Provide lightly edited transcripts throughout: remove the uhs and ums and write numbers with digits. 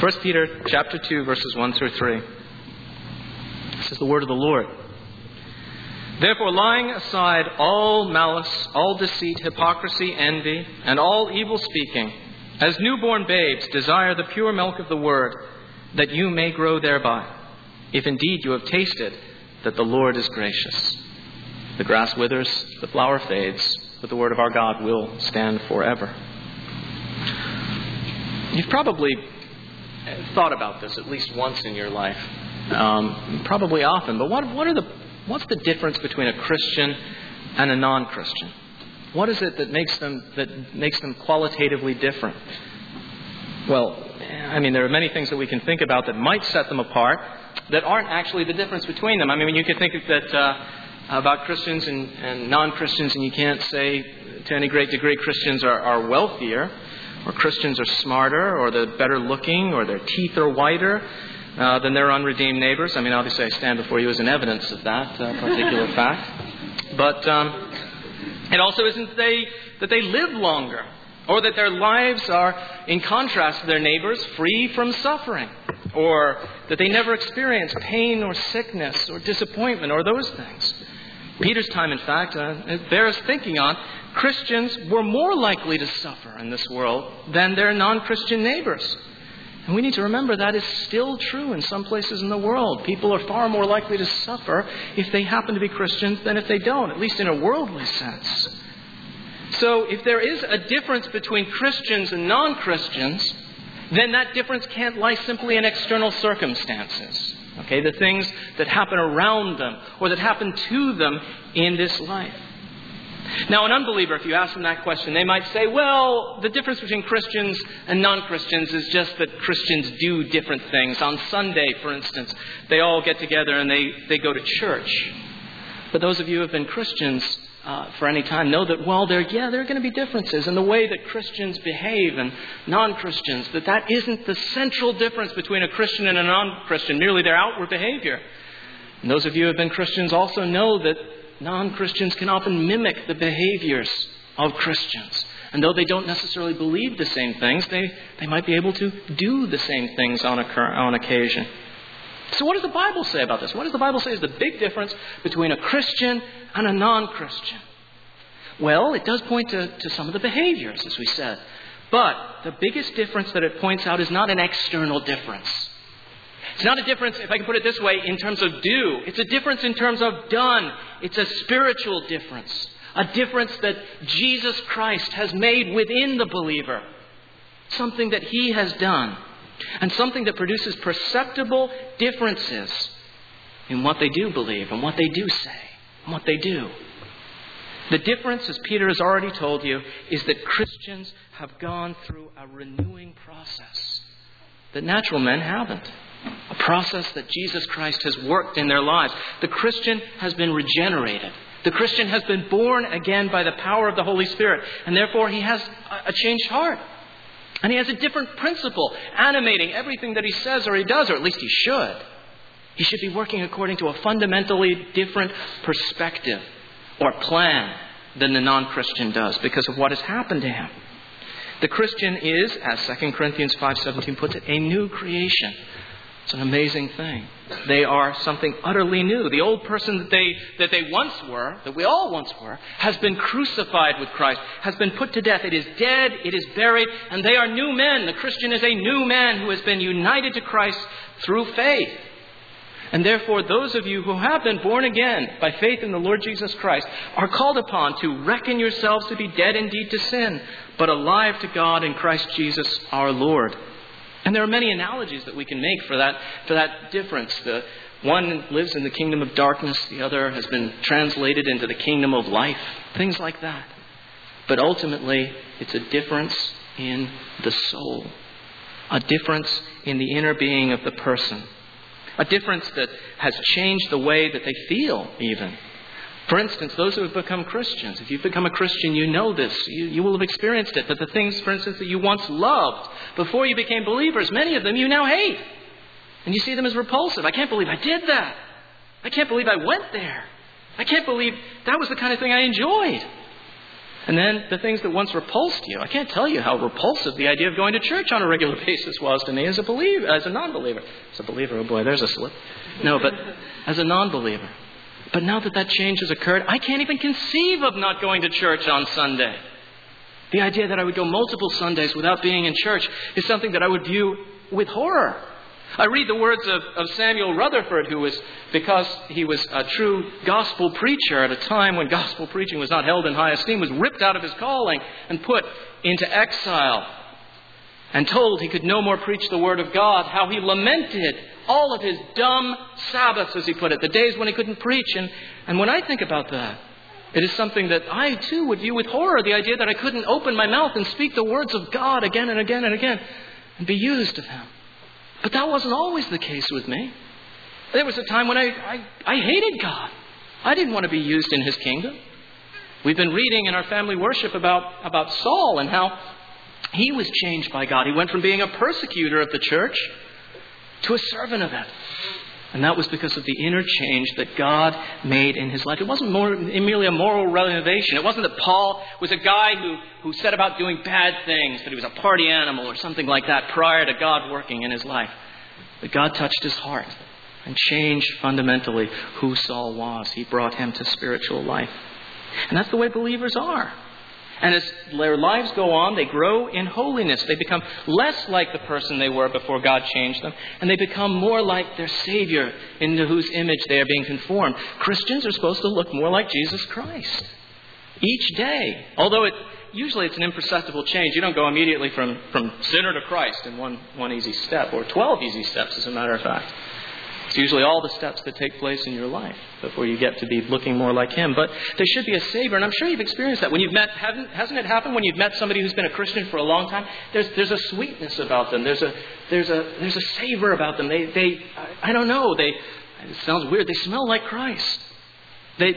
1 Peter chapter 2, verses 1 through 3. This is the word of the Lord. Therefore, laying aside all malice, all deceit, hypocrisy, envy, and all evil speaking, as newborn babes desire the pure milk of the word, that you may grow thereby, if indeed you have tasted that the Lord is gracious. The grass withers, the flower fades, but the word of our God will stand forever. You've probably thought about this at least once in your life, probably often. But what's the difference between a Christian and a non-Christian? What is it that makes them qualitatively different? Well, I mean, there are many things that we can think about that might set them apart that aren't actually the difference between them. I mean, you could think that about Christians and non-Christians, and you can't say to any great degree Christians are wealthier, or Christians are smarter, or they're better looking, or their teeth are whiter than their unredeemed neighbors. I mean, obviously I stand before you as an evidence of that particular fact. But it also isn't that they live longer, or that their lives are, in contrast to their neighbors, free from suffering, or that they never experience pain or sickness or disappointment or those things. Peter's time, in fact, it bears thinking on. Christians were more likely to suffer in this world than their non-Christian neighbors. And we need to remember that is still true in some places in the world. People are far more likely to suffer if they happen to be Christians than if they don't, at least in a worldly sense. So if there is a difference between Christians and non-Christians, then that difference can't lie simply in external circumstances. Okay, the things that happen around them or that happen to them in this life. Now, an unbeliever, if you ask them that question, they might say, well, the difference between Christians and non-Christians is just that Christians do different things. On Sunday, for instance, they all get together and they go to church. But those of you who have been Christians for any time know that, well, there are going to be differences in the way that Christians behave and non-Christians, that isn't the central difference between a Christian and a non-Christian, merely their outward behavior. And those of you who have been Christians also know that non-Christians can often mimic the behaviors of Christians. And though they don't necessarily believe the same things, they might be able to do the same things on occasion. So what does the Bible say about this? What does the Bible say is the big difference between a Christian and a non-Christian? Well, it does point to some of the behaviors, as we said. But the biggest difference that it points out is not an external difference. It's not a difference, if I can put it this way, in terms of do. It's a difference in terms of done. It's a spiritual difference. A difference that Jesus Christ has made within the believer. Something that He has done. And something that produces perceptible differences in what they do believe and what they do say and what they do. The difference, as Peter has already told you, is that Christians have gone through a renewing process that natural men haven't. A process that Jesus Christ has worked in their lives. The Christian has been regenerated. The Christian has been born again by the power of the Holy Spirit. And therefore he has a changed heart. And he has a different principle animating everything that he says or he does, or at least he should. He should be working according to a fundamentally different perspective or plan than the non-Christian does because of what has happened to him. The Christian is, as 2 Corinthians 5:17 puts it, a new creation. It's an amazing thing. They are something utterly new. The old person that they once were, that we all once were, has been crucified with Christ, has been put to death. It is dead, it is buried, and they are new men. The Christian is a new man who has been united to Christ through faith. And therefore, those of you who have been born again by faith in the Lord Jesus Christ are called upon to reckon yourselves to be dead indeed to sin, but alive to God in Christ Jesus our Lord. And there are many analogies that we can make for that difference. The one lives in the kingdom of darkness. The other has been translated into the kingdom of life. Things like that. But ultimately, it's a difference in the soul. A difference in the inner being of the person. A difference that has changed the way that they feel, even. For instance, those who have become Christians, if you've become a Christian, you know this. You will have experienced it. But the things, for instance, that you once loved before you became believers, many of them you now hate. And you see them as repulsive. I can't believe I did that. I can't believe I went there. I can't believe that was the kind of thing I enjoyed. And then the things that once repulsed you. I can't tell you how repulsive the idea of going to church on a regular basis was to me as a non-believer. As a believer, oh boy, there's a slip. No, but as a non-believer. But now that change has occurred, I can't even conceive of not going to church on Sunday. The idea that I would go multiple Sundays without being in church is something that I would view with horror. I read the words of Samuel Rutherford, because he was a true gospel preacher at a time when gospel preaching was not held in high esteem, was ripped out of his calling and put into exile and told he could no more preach the word of God, how he lamented all of his dumb Sabbaths, as he put it, the days when he couldn't preach. And when I think about that, it is something that I too would view with horror, the idea that I couldn't open my mouth and speak the words of God again and again and again and be used of Him. But that wasn't always the case with me. There was a time when I hated God. I didn't want to be used in His kingdom. We've been reading in our family worship about Saul and how he was changed by God. He went from being a persecutor of the church to a servant of it. And that was because of the inner change that God made in his life. It wasn't merely a moral renovation. It wasn't that Paul was a guy who set about doing bad things, that he was a party animal or something like that prior to God working in his life. But God touched his heart and changed fundamentally who Saul was. He brought him to spiritual life. And that's the way believers are. And as their lives go on, they grow in holiness. They become less like the person they were before God changed them. And they become more like their Savior, into whose image they are being conformed. Christians are supposed to look more like Jesus Christ each day. Although usually it's an imperceptible change. You don't go immediately from sinner to Christ in one easy step, or 12 easy steps, as a matter of fact. It's usually all the steps that take place in your life before you get to be looking more like Him. But there should be a savor, and I'm sure you've experienced that. When you've met, hasn't it happened when you've met somebody who's been a Christian for a long time? There's a sweetness about them. There's a savor about them. I don't know. It sounds weird. They smell like Christ. They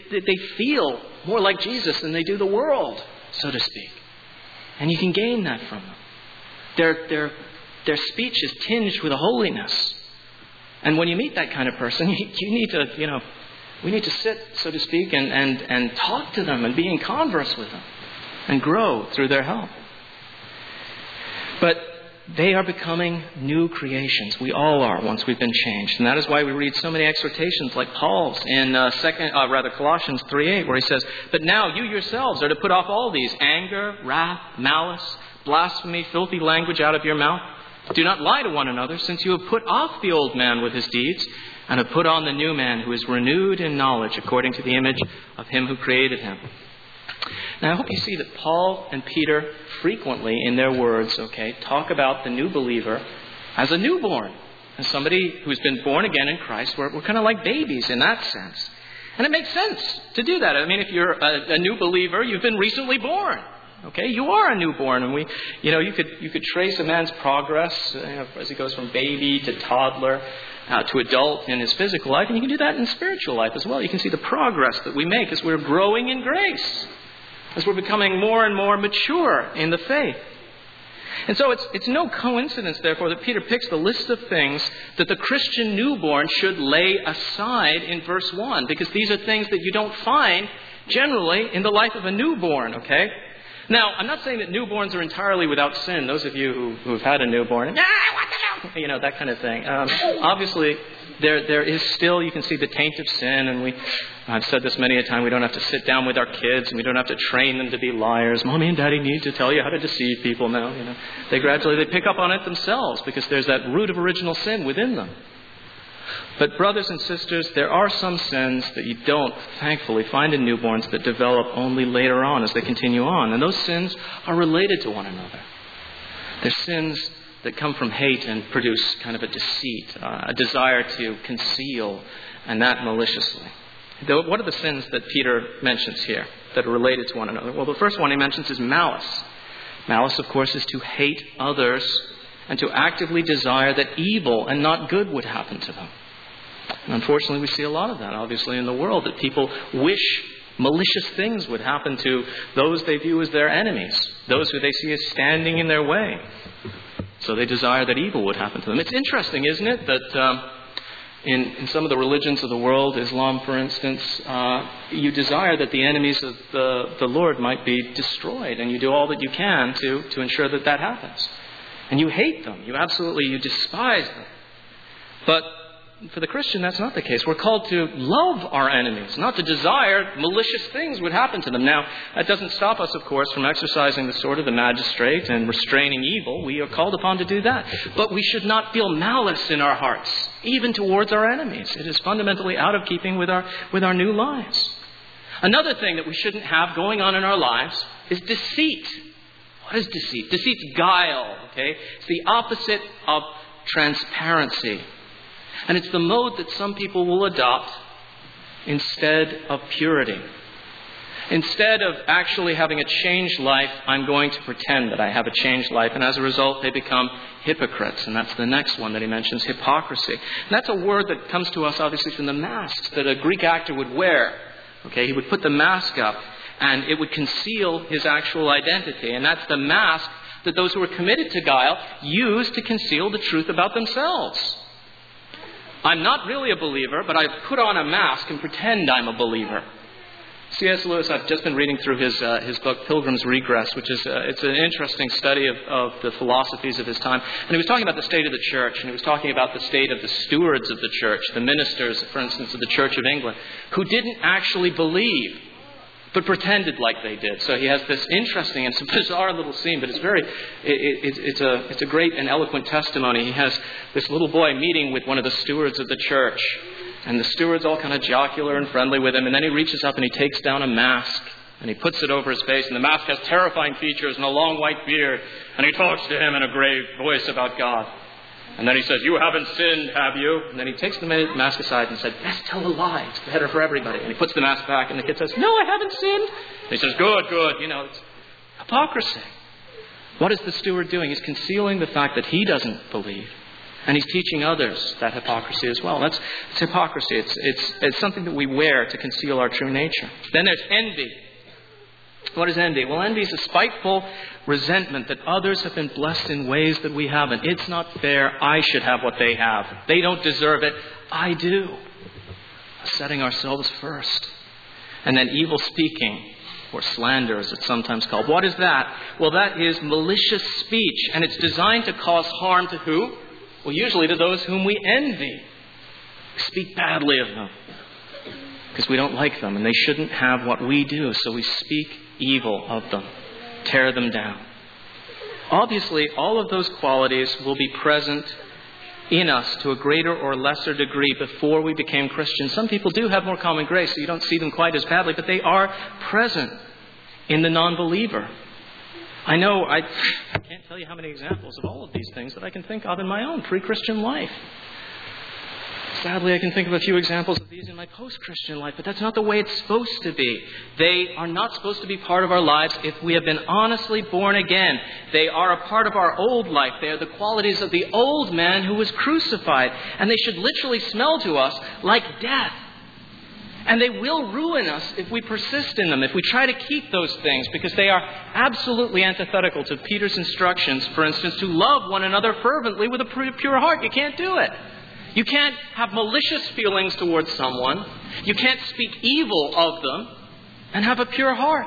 feel more like Jesus than they do the world, so to speak. And you can gain that from them. Their speech is tinged with a holiness. And when you meet that kind of person, you need to, we need to sit, so to speak, and talk to them and be in converse with them and grow through their help. But they are becoming new creations. We all are once we've been changed. And that is why we read so many exhortations like Paul's in Colossians 3:8, where he says, "But now you yourselves are to put off all these: anger, wrath, malice, blasphemy, filthy language out of your mouth. Do not lie to one another, since you have put off the old man with his deeds and have put on the new man, who is renewed in knowledge according to the image of Him who created him." Now, I hope you see that Paul and Peter frequently in their words, talk about the new believer as a newborn, as somebody who's been born again in Christ. We're kind of like babies in that sense. And it makes sense to do that. I mean, if you're a new believer, you've been recently born. You are a newborn, and you could trace a man's progress as he goes from baby to toddler to adult in his physical life, and you can do that in spiritual life as well. You can see the progress that we make as we're growing in grace, as we're becoming more and more mature in the faith. And so it's no coincidence, therefore, that Peter picks the list of things that the Christian newborn should lay aside in verse 1, because these are things that you don't find generally in the life of a newborn, Now, I'm not saying that newborns are entirely without sin. Those of you who've had a newborn, that kind of thing. Obviously, there is still, you can see the taint of sin, and I've said this many a time, we don't have to sit down with our kids, and we don't have to train them to be liars. Mommy and Daddy need to tell you how to deceive people now. They gradually pick up on it themselves, because there's that root of original sin within them. But brothers and sisters, there are some sins that you don't, thankfully, find in newborns that develop only later on as they continue on. And those sins are related to one another. They're sins that come from hate and produce kind of a deceit, a desire to conceal, and that maliciously. What are the sins that Peter mentions here that are related to one another? Well, the first one he mentions is malice. Malice, of course, is to hate others and to actively desire that evil and not good would happen to them. And unfortunately, we see a lot of that, obviously, in the world, that people wish malicious things would happen to those they view as their enemies, those who they see as standing in their way. So they desire that evil would happen to them. It's interesting, isn't it, that in some of the religions of the world, Islam for instance, you desire that the enemies of the Lord might be destroyed, and you do all that you can to ensure that that happens. And you hate them. You despise them. But for the Christian, that's not the case. We're called to love our enemies, not to desire malicious things would happen to them. Now, that doesn't stop us, of course, from exercising the sword of the magistrate and restraining evil. We are called upon to do that. But we should not feel malice in our hearts, even towards our enemies. It is fundamentally out of keeping with our new lives. Another thing that we shouldn't have going on in our lives is deceit. What is deceit? Deceit's guile, okay? It's the opposite of transparency. And it's the mode that some people will adopt instead of purity. Instead of actually having a changed life, I'm going to pretend that I have a changed life. And as a result, they become hypocrites. And that's the next one that he mentions, hypocrisy. And that's a word that comes to us obviously from the masks that a Greek actor would wear. Okay, he would put the mask up and it would conceal his actual identity. And that's the mask that those who are committed to guile use to conceal the truth about themselves. I'm not really a believer, but I put on a mask and pretend I'm a believer. C.S. Lewis, I've just been reading through his book, Pilgrim's Regress, which is it's an interesting study of the philosophies of his time. And he was talking about the state of the church, and he was talking about the state of the stewards of the church, the ministers, for instance, of the Church of England, who didn't actually believe, but pretended like they did. So he has this interesting, and it's a bizarre little scene, but it's a great and eloquent testimony. He has this little boy meeting with one of the stewards of the church, and the steward's all kind of jocular and friendly with him, and then he reaches up and he takes down a mask, and he puts it over his face, and the mask has terrifying features and a long white beard, and he talks to him in a grave voice about God. And then he says, "You haven't sinned, have you?" And then he takes the mask aside and said, "Best tell a lie. It's better for everybody." And he puts the mask back and the kid says, "No, I haven't sinned." And he says, Good. It's hypocrisy. What is the steward doing? He's concealing the fact that he doesn't believe. And he's teaching others that hypocrisy as well. It's hypocrisy. It's something that we wear to conceal our true nature. Then there's envy. What is envy? Well, envy is a spiteful resentment that others have been blessed in ways that we haven't. It's not fair. I should have what they have. They don't deserve it. I do. Setting ourselves first. And then evil speaking, or slander as it's sometimes called. What is that? Well, that is malicious speech. And it's designed to cause harm to who? Well, usually to those whom we envy. We speak badly of them because we don't like them and they shouldn't have what we do. So we speak evil of them, tear them down. Obviously, all of those qualities will be present in us to a greater or lesser degree before we became Christians. Some people do have more common grace, so you don't see them quite as badly, but they are present in the non-believer. I know, I can't tell you how many examples of all of these things that I can think of in my own pre-Christian life. Sadly, I can think of a few examples of these in my post-Christian life, but that's not the way it's supposed to be. They are not supposed to be part of our lives if we have been honestly born again. They are a part of our old life. They are the qualities of the old man who was crucified, and they should literally smell to us like death. And they will ruin us if we persist in them, if we try to keep those things, because they are absolutely antithetical to Peter's instructions, for instance, to love one another fervently with a pure heart. You can't do it. You can't have malicious feelings towards someone. You can't speak evil of them and have a pure heart.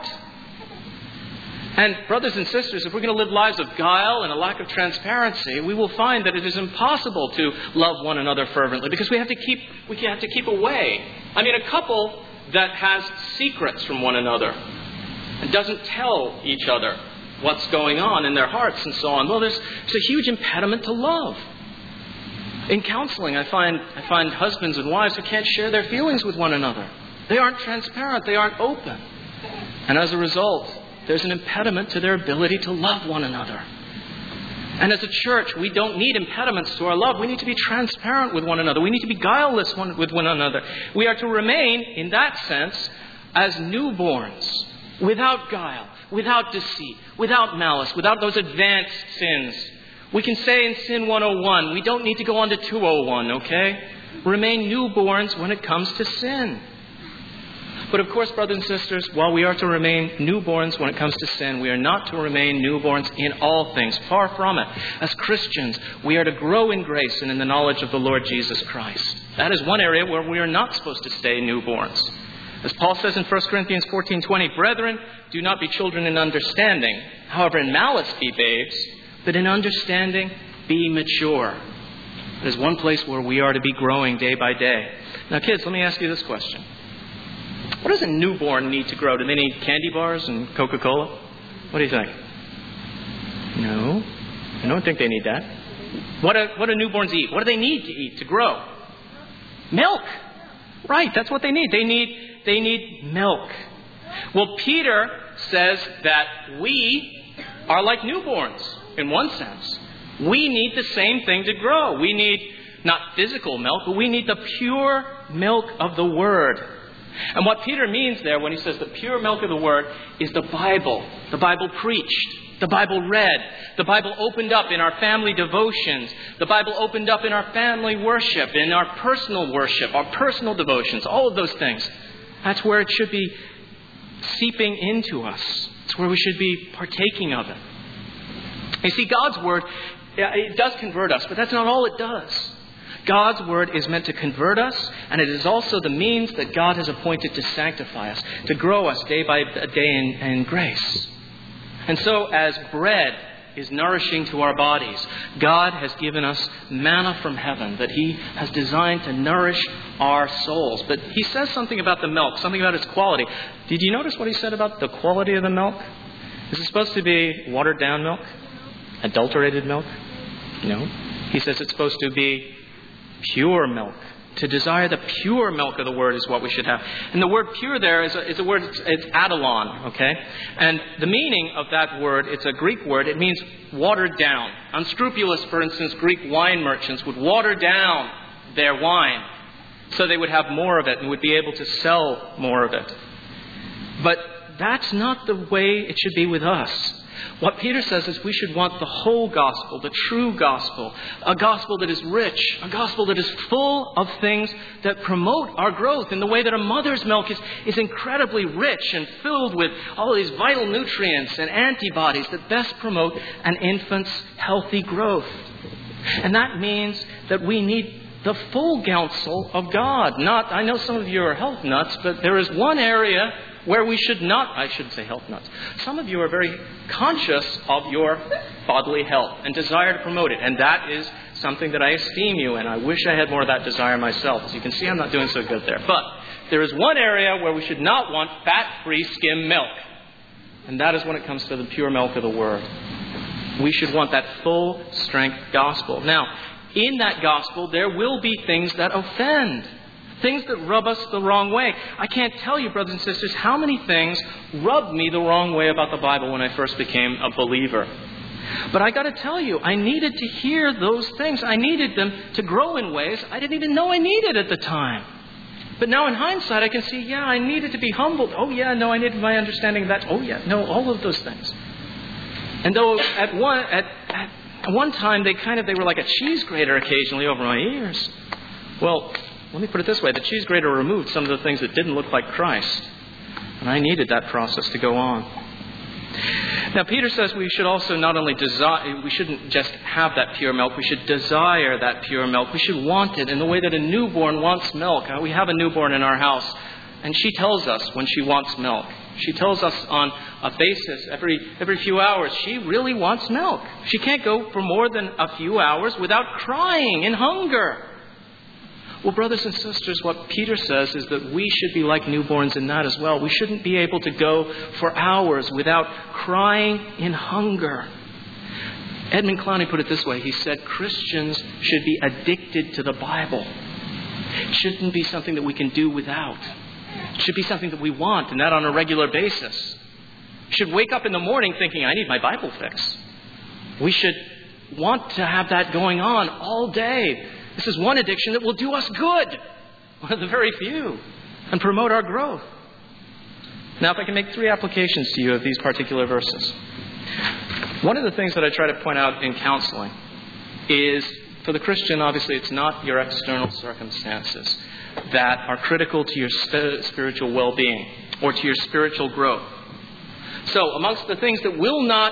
And brothers and sisters, if we're going to live lives of guile and a lack of transparency, we will find that it is impossible to love one another fervently because we have to keep away. I mean, a couple that has secrets from one another and doesn't tell each other what's going on in their hearts and so on, well, there's a huge impediment to love. In counseling, I find husbands and wives who can't share their feelings with one another. They aren't transparent. They aren't open. And as a result, there's an impediment to their ability to love one another. And as a church, we don't need impediments to our love. We need to be transparent with one another. We need to be guileless with one another. We are to remain, in that sense, as newborns, without guile, without deceit, without malice, without those advanced sins. We can say in Sin 101, we don't need to go on to 201, okay? Remain newborns when it comes to sin. But of course, brothers and sisters, while we are to remain newborns when it comes to sin, we are not to remain newborns in all things. Far from it. As Christians, we are to grow in grace and in the knowledge of the Lord Jesus Christ. That is one area where we are not supposed to stay newborns. As Paul says in 1 Corinthians 14:20, "Brethren, do not be children in understanding. However, in malice be babes, but in understanding be mature." There's one place where we are to be growing day by day. Now, kids, let me ask you this question. What does a newborn need to grow? Do they need candy bars and Coca-Cola? What do you think? No, I don't think they need that. What do newborns eat? What do they need to eat to grow? Milk. Right, that's what they need. They need milk. Well, Peter says that we are like newborns in one sense. We need the same thing to grow. We need not physical milk, but we need the pure milk of the Word. And what Peter means there when he says the pure milk of the Word is the Bible preached, the Bible read, the Bible opened up in our family devotions, the Bible opened up in our family worship, in our personal devotions, all of those things. That's where it should be seeping into us. It's where we should be partaking of it. You see, God's Word, it does convert us, but that's not all it does. God's Word is meant to convert us, and it is also the means that God has appointed to sanctify us, to grow us day by day in grace. And so, as bread is nourishing to our bodies, God has given us manna from heaven that He has designed to nourish our souls. But He says something about the milk, something about its quality. Did you notice what He said about the quality of the milk? Is it supposed to be watered down milk? Adulterated milk? No. He says it's supposed to be pure milk. To desire the pure milk of the Word is what we should have. And the word pure there is a word, it's adalon, okay? And the meaning of that word, it's a Greek word, it means watered down. Unscrupulous, for instance, Greek wine merchants would water down their wine so they would have more of it and would be able to sell more of it. But that's not the way it should be with us. What Peter says is we should want the whole gospel, the true gospel, a gospel that is rich, a gospel that is full of things that promote our growth in the way that a mother's milk is incredibly rich and filled with all of these vital nutrients and antibodies that best promote an infant's healthy growth. And that means that we need the full counsel of God. I know some of you are health nuts, but there is one area where we should not, I shouldn't say health nuts. Some of you are very conscious of your bodily health and desire to promote it. And that is something that I esteem you, and I wish I had more of that desire myself. As you can see, I'm not doing so good there. But there is one area where we should not want fat-free skim milk. And that is when it comes to the pure milk of the Word. We should want that full-strength gospel. Now, in that gospel, there will be things that offend. Things that rub us the wrong way. I can't tell you, brothers and sisters, how many things rubbed me the wrong way about the Bible when I first became a believer. But I got to tell you, I needed to hear those things. I needed them to grow in ways I didn't even know I needed at the time. But now in hindsight, I can see, I needed to be humbled. Oh, yeah, no, I needed my understanding of that. Oh, yeah, no, all of those things. And though at one time they were like a cheese grater occasionally over my ears. Well, let me put it this way. The cheese grater removed some of the things that didn't look like Christ. And I needed that process to go on. Now, Peter says we should also not only desire, we shouldn't just have that pure milk. We should desire that pure milk. We should want it in the way that a newborn wants milk. We have a newborn in our house, and she tells us when she wants milk. She tells us on a basis every few hours she really wants milk. She can't go for more than a few hours without crying in hunger. Well, brothers and sisters, what Peter says is that we should be like newborns in that as well. We shouldn't be able to go for hours without crying in hunger. Edmund Clowney put it this way. He said Christians should be addicted to the Bible. It shouldn't be something that we can do without. It should be something that we want, and that on a regular basis. We should wake up in the morning thinking, I need my Bible fix. We should want to have that going on all day. This is one addiction that will do us good, one of the very few, and promote our growth. Now, if I can make 3 applications to you of these particular verses. One of the things that I try to point out in counseling is, for the Christian, obviously, it's not your external circumstances. that are critical to your spiritual well-being or to your spiritual growth. So, amongst the things that will not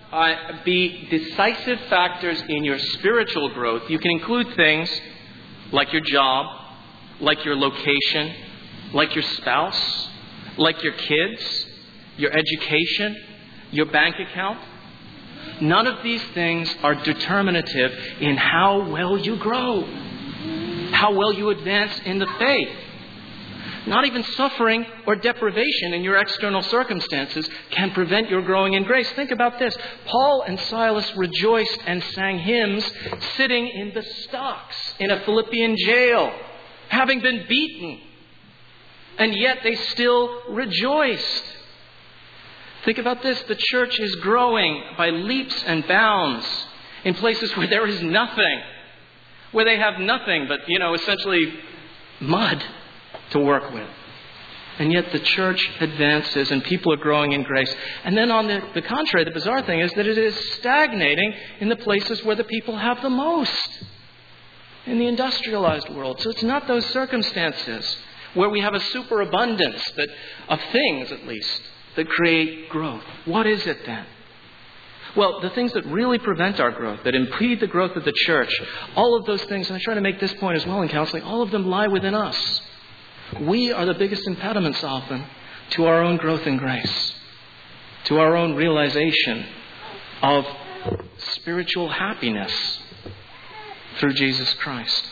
be decisive factors in your spiritual growth, you can include things like your job, like your location, like your spouse, like your kids, your education, your bank account. None of these things are determinative in how well you grow, how well you advance in the faith. Not even suffering or deprivation in your external circumstances can prevent your growing in grace. Think about this. Paul and Silas rejoiced and sang hymns sitting in the stocks in a Philippian jail, having been beaten. And yet they still rejoiced. Think about this. The church is growing by leaps and bounds in places where there is nothing, where they have nothing but, essentially mud to work with. And yet the church advances and people are growing in grace. And then on the contrary, the bizarre thing is that it is stagnating in the places where the people have the most, in the industrialized world. So it's not those circumstances where we have a superabundance of things, at least, that create growth. What is it then? Well, the things that really prevent our growth, that impede the growth of the church, all of those things, and I try to make this point as well in counseling, all of them lie within us. We are the biggest impediments often to our own growth in grace, to our own realization of spiritual happiness through Jesus Christ.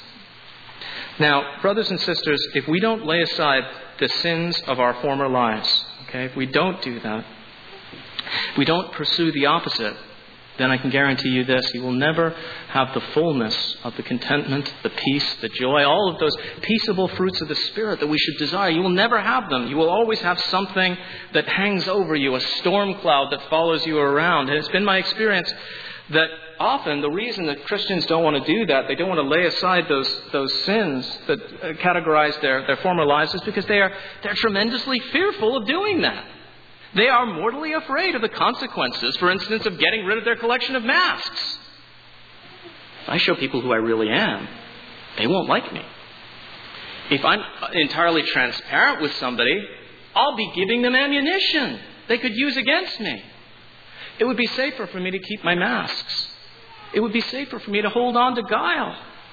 Now, brothers and sisters, if we don't lay aside the sins of our former lives, if we don't do that, if we don't pursue the opposite, then I can guarantee you this: you will never have the fullness of the contentment, the peace, the joy, all of those peaceable fruits of the Spirit that we should desire. You will never have them. You will always have something that hangs over you, a storm cloud that follows you around. And it's been my experience that often the reason that Christians don't want to do that, they don't want to lay aside those sins that categorize their former lives, is because they're tremendously fearful of doing that. They are mortally afraid of the consequences, for instance, of getting rid of their collection of masks. If I show people who I really am, they won't like me. If I'm entirely transparent with somebody, I'll be giving them ammunition they could use against me. It would be safer for me to keep my masks. It would be safer for me to hold on to guile.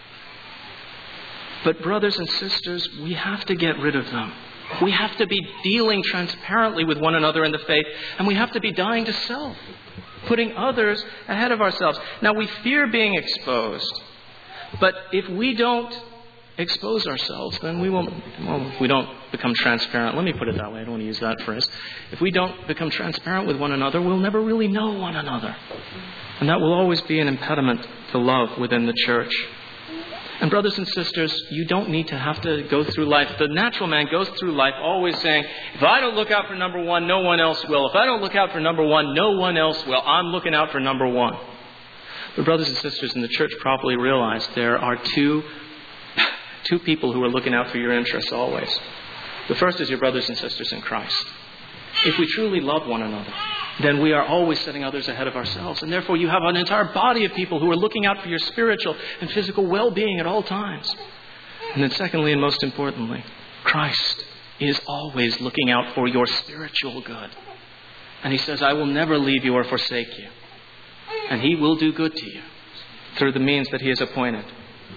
But brothers and sisters, we have to get rid of them. We have to be dealing transparently with one another in the faith, and we have to be dying to self, putting others ahead of ourselves. Now, we fear being exposed, but if we don't expose ourselves, then we won't, if we don't become transparent. Let me put it that way. I don't want to use that phrase. If we don't become transparent with one another, we'll never really know one another. And that will always be an impediment to love within the church. And brothers and sisters, you don't need to have to go through life. The natural man goes through life always saying, if I don't look out for number one, no one else will. If I don't look out for number one, no one else will. I'm looking out for number one. But brothers and sisters, in the church properly realize there are two people who are looking out for your interests always. The first is your brothers and sisters in Christ. If we truly love one another, then we are always setting others ahead of ourselves. And therefore you have an entire body of people who are looking out for your spiritual and physical well-being at all times. And then secondly, and most importantly, Christ is always looking out for your spiritual good. And He says, I will never leave you or forsake you. And He will do good to you through the means that He has appointed.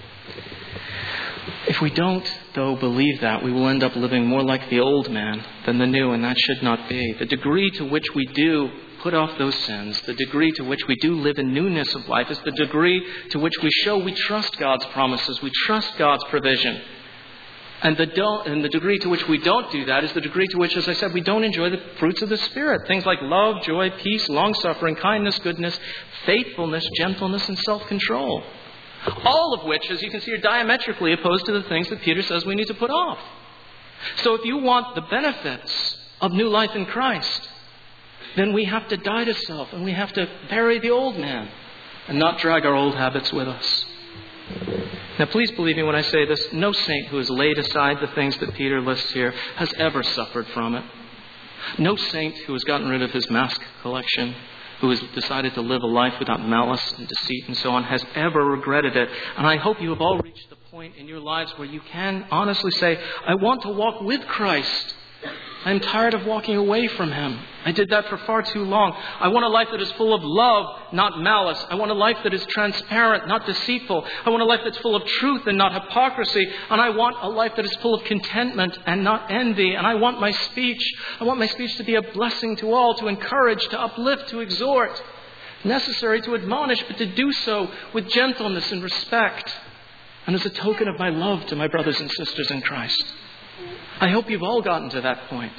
If we don't, though, believe that, we will end up living more like the old man than the new, and that should not be. The degree to which we do put off those sins, the degree to which we do live in newness of life, is the degree to which we show we trust God's promises, we trust God's provision. And the degree to which we don't do that is the degree to which, as I said, we don't enjoy the fruits of the Spirit. Things like love, joy, peace, long-suffering, kindness, goodness, faithfulness, gentleness, and self-control. All of which, as you can see, are diametrically opposed to the things that Peter says we need to put off. So if you want the benefits of new life in Christ, then we have to die to self and we have to bury the old man and not drag our old habits with us. Now, please believe me when I say this. No saint who has laid aside the things that Peter lists here has ever suffered from it. No saint who has gotten rid of his mask collection, who has decided to live a life without malice and deceit and so on, has ever regretted it. And I hope you have all reached the point in your lives where you can honestly say, I want to walk with Christ. I'm tired of walking away from Him. I did that for far too long. I want a life that is full of love, not malice. I want a life that is transparent, not deceitful. I want a life that's full of truth and not hypocrisy. And I want a life that is full of contentment and not envy. And I want my speech to be a blessing to all, to encourage, to uplift, to exhort. Necessary to admonish, but to do so with gentleness and respect. And as a token of my love to my brothers and sisters in Christ. I hope you've all gotten to that point.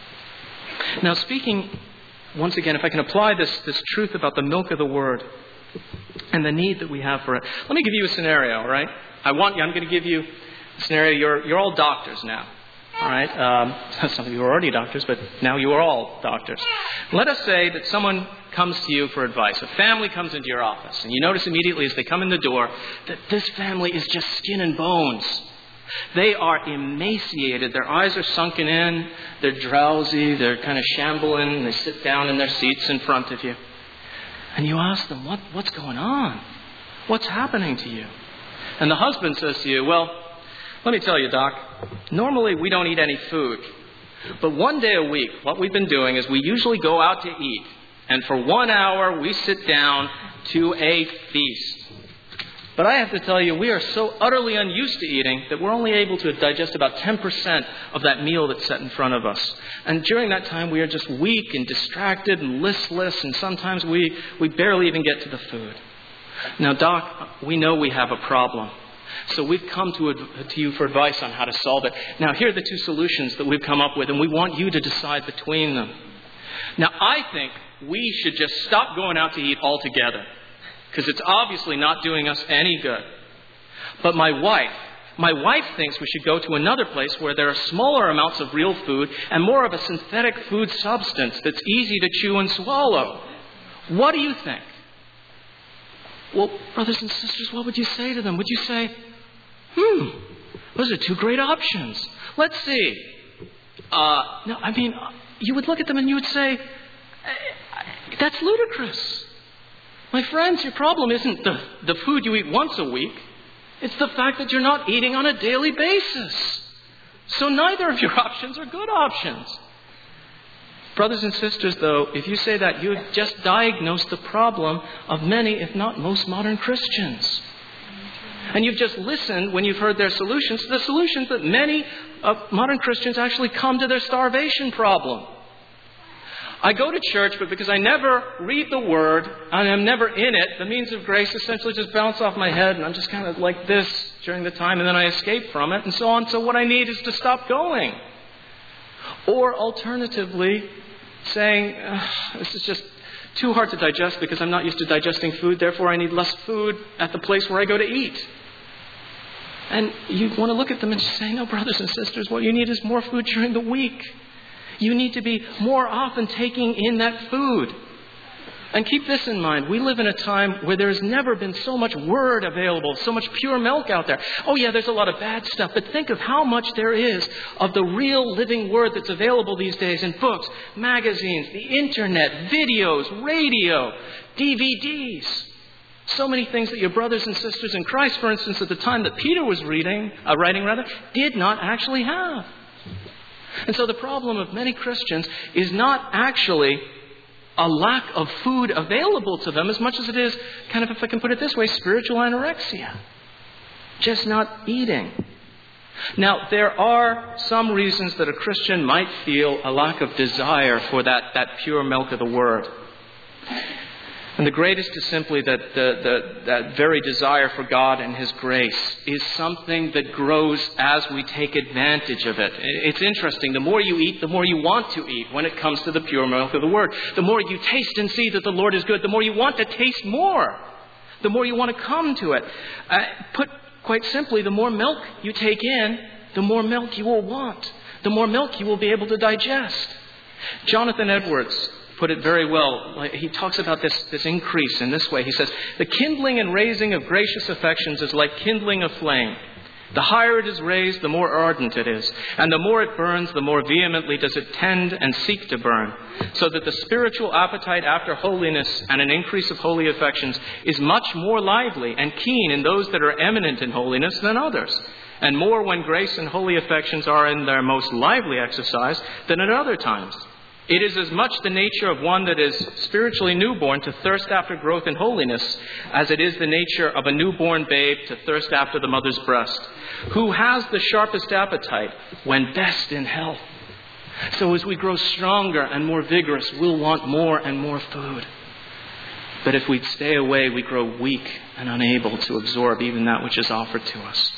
Now, speaking, once again, if I can apply this truth about the milk of the Word and the need that we have for it. Let me give you a scenario, all right? I'm going to give you a scenario. You're all doctors now, all right? Some of you are already doctors, but now you are all doctors. Let us say that someone comes to you for advice. A family comes into your office, and you notice immediately as they come in the door that this family is just skin and bones. They are emaciated. Their eyes are sunken in. They're drowsy. They're kind of shambling. And they sit down in their seats in front of you. And you ask them, what's going on? What's happening to you? And the husband says to you, well, let me tell you, Doc, normally we don't eat any food. But one day a week, what we've been doing is we usually go out to eat. And for 1 hour, we sit down to a feast. But I have to tell you, we are so utterly unused to eating that we're only able to digest about 10% of that meal that's set in front of us. And during that time, we are just weak and distracted and listless, and sometimes we barely even get to the food. Now, Doc, we know we have a problem. So we've come to you for advice on how to solve it. Now, here are the two solutions that we've come up with, and we want you to decide between them. Now, I think we should just stop going out to eat altogether, because it's obviously not doing us any good. But my wife thinks we should go to another place where there are smaller amounts of real food and more of a synthetic food substance that's easy to chew and swallow. What do you think? Well, brothers and sisters, what would you say to them? Would you say, those are two great options. Let's see. You would look at them and you would say, that's ludicrous. My friends, your problem isn't the food you eat once a week. It's the fact that you're not eating on a daily basis. So neither of your options are good options. Brothers and sisters, though, if you say that, you have just diagnosed the problem of many, if not most, modern Christians. And you've just listened, when you've heard their solutions, to the solutions that many modern Christians actually come to their starvation problem. I go to church, but because I never read the Word and I'm never in it, the means of grace essentially just bounce off my head and I'm just kind of like this during the time and then I escape from it and so on. So what I need is to stop going. Or alternatively, saying, this is just too hard to digest because I'm not used to digesting food, therefore I need less food at the place where I go to eat. And you want to look at them and just say, no, brothers and sisters, what you need is more food during the week. You need to be more often taking in that food. And keep this in mind. We live in a time where there's never been so much Word available, so much pure milk out there. Oh yeah, there's a lot of bad stuff, but think of how much there is of the real living Word that's available these days in books, magazines, the internet, videos, radio, DVDs. So many things that your brothers and sisters in Christ, for instance, at the time that Peter was writing, did not actually have. And so the problem of many Christians is not actually a lack of food available to them as much as it is, kind of, if I can put it this way, spiritual anorexia. Just not eating. Now, there are some reasons that a Christian might feel a lack of desire for that pure milk of the Word. And the greatest is simply that that very desire for God and His grace is something that grows as we take advantage of it. It's interesting. The more you eat, the more you want to eat when it comes to the pure milk of the Word. The more you taste and see that the Lord is good, the more you want to taste more. The more you want to come to it. Put quite simply, the more milk you take in, the more milk you will want. The more milk you will be able to digest. Jonathan Edwards put it very well. He talks about this increase in this way. He says, the kindling and raising of gracious affections is like kindling a flame. The higher it is raised, the more ardent it is. And the more it burns, the more vehemently does it tend and seek to burn. So that the spiritual appetite after holiness and an increase of holy affections is much more lively and keen in those that are eminent in holiness than others. And more when grace and holy affections are in their most lively exercise than at other times. It is as much the nature of one that is spiritually newborn to thirst after growth in holiness as it is the nature of a newborn babe to thirst after the mother's breast. Who has the sharpest appetite when best in health? So as we grow stronger and more vigorous, we'll want more and more food. But if we stay away, we grow weak and unable to absorb even that which is offered to us.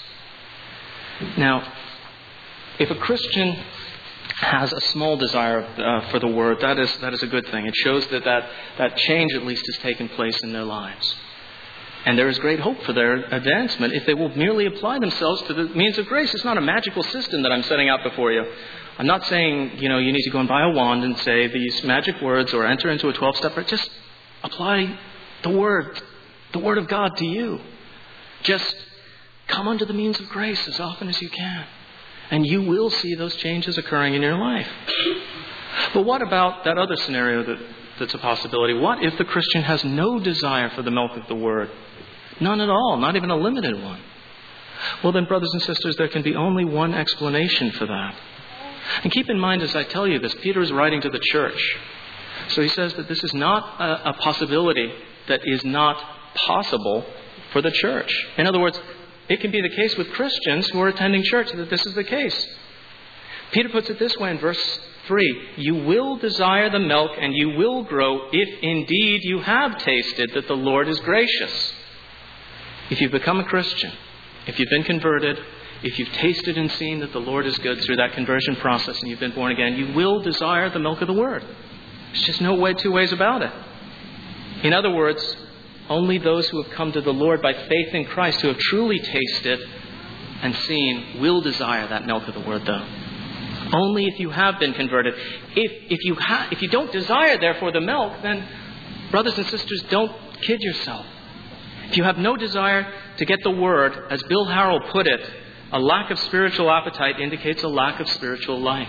Now, if a Christian has a small desire for the Word, that is a good thing. It shows that change at least has taken place in their lives. And there is great hope for their advancement if they will merely apply themselves to the means of grace. It's not a magical system that I'm setting out before you. I'm not saying, you need to go and buy a wand and say these magic words or enter into a 12-step prayer. Just apply the Word of God to you. Just come under the means of grace as often as you can. And you will see those changes occurring in your life. But what about that other scenario that's a possibility? What if the Christian has no desire for the milk of the Word? None at all, not even a limited one. Well then, brothers and sisters, there can be only one explanation for that. And keep in mind as I tell you this, Peter is writing to the church. So he says that this is not a possibility that is not possible for the church. In other words, it can be the case with Christians who are attending church that this is the case. Peter puts it this way in verse 3. You will desire the milk and you will grow if indeed you have tasted that the Lord is gracious. If you've become a Christian, if you've been converted, if you've tasted and seen that the Lord is good through that conversion process and you've been born again, you will desire the milk of the Word. There's just no two ways about it. In other words, only those who have come to the Lord by faith in Christ, who have truly tasted and seen, will desire that milk of the Word, though. Only if you have been converted. If you don't desire, therefore, the milk, then, brothers and sisters, don't kid yourself. If you have no desire to get the Word, as Bill Harrell put it, a lack of spiritual appetite indicates a lack of spiritual life.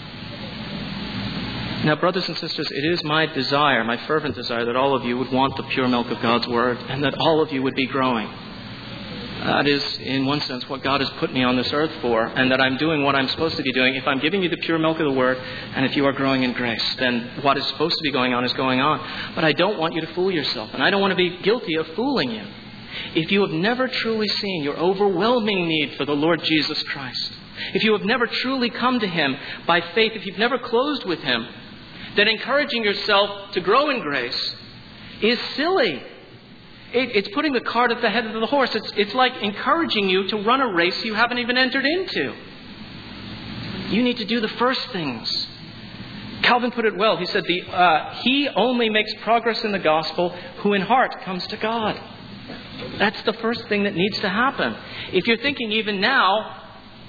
Now, brothers and sisters, it is my desire, my fervent desire, that all of you would want the pure milk of God's Word and that all of you would be growing. That is, in one sense, what God has put me on this earth for, and that I'm doing what I'm supposed to be doing. If I'm giving you the pure milk of the Word, and if you are growing in grace, then what is supposed to be going on is going on. But I don't want you to fool yourself, and I don't want to be guilty of fooling you. If you have never truly seen your overwhelming need for the Lord Jesus Christ, if you have never truly come to Him by faith, if you've never closed with Him, then encouraging yourself to grow in grace is silly. It's putting the cart at the head of the horse. It's like encouraging you to run a race you haven't even entered into. You need to do the first things. Calvin put it well. He said, he only makes progress in the gospel who in heart comes to God. That's the first thing that needs to happen. If you're thinking even now,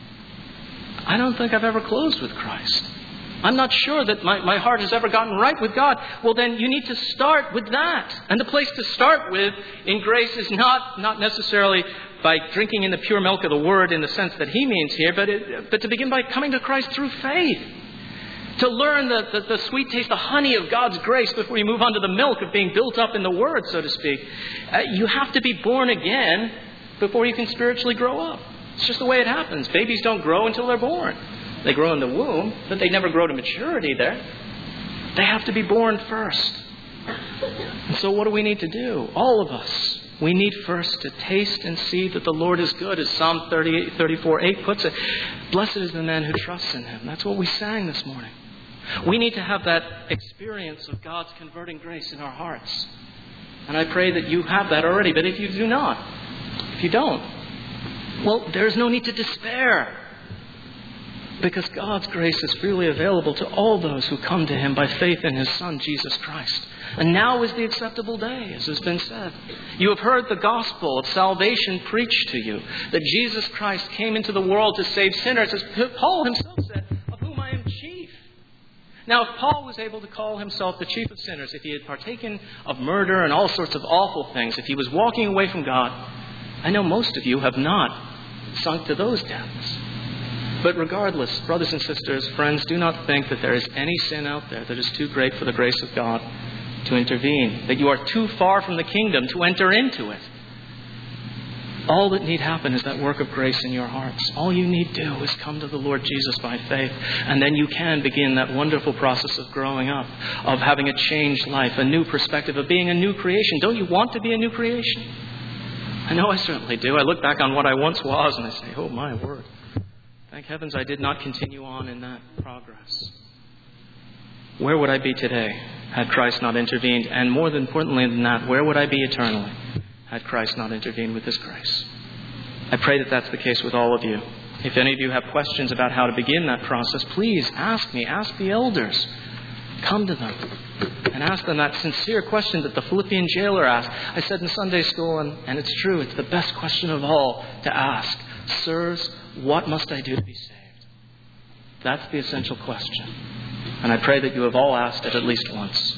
I don't think I've ever closed with Christ. I'm not sure that my heart has ever gotten right with God. Well, then you need to start with that. And the place to start with in grace is not necessarily by drinking in the pure milk of the Word in the sense that he means here, but to begin by coming to Christ through faith. To learn the sweet taste, the honey of God's grace before you move on to the milk of being built up in the Word, so to speak. You have to be born again before you can spiritually grow up. It's just the way it happens. Babies don't grow until they're born. They grow in the womb, but they never grow to maturity there. They have to be born first. And so what do we need to do? All of us. We need first to taste and see that the Lord is good, as Psalm 34:8 puts it. Blessed is the man who trusts in Him. That's what we sang this morning. We need to have that experience of God's converting grace in our hearts. And I pray that you have that already. But if you do not, if you don't, well, there's no need to despair. Because God's grace is freely available to all those who come to Him by faith in His Son, Jesus Christ. And now is the acceptable day, as has been said. You have heard the gospel of salvation preached to you, that Jesus Christ came into the world to save sinners, as Paul himself said, of whom I am chief. Now, if Paul was able to call himself the chief of sinners, if he had partaken of murder and all sorts of awful things, if he was walking away from God, I know most of you have not. sunk to those depths. But regardless, brothers and sisters, friends, do not think that there is any sin out there that is too great for the grace of God to intervene, that you are too far from the kingdom to enter into it. All that need happen is that work of grace in your hearts. All you need do is come to the Lord Jesus by faith, and then you can begin that wonderful process of growing up, of having a changed life, a new perspective, of being a new creation. Don't you want to be a new creation? I know I certainly do. I look back on what I once was and I say, oh my word. Thank heavens I did not continue on in that progress. Where would I be today had Christ not intervened? And more importantly than that, where would I be eternally had Christ not intervened with His grace? I pray that that's the case with all of you. If any of you have questions about how to begin that process, please ask me. Ask the elders. Come to them and ask them that sincere question that the Philippian jailer asked. I said in Sunday school, and it's true, it's the best question of all to ask. Sirs, what must I do to be saved? That's the essential question. And I pray that you have all asked it at least once.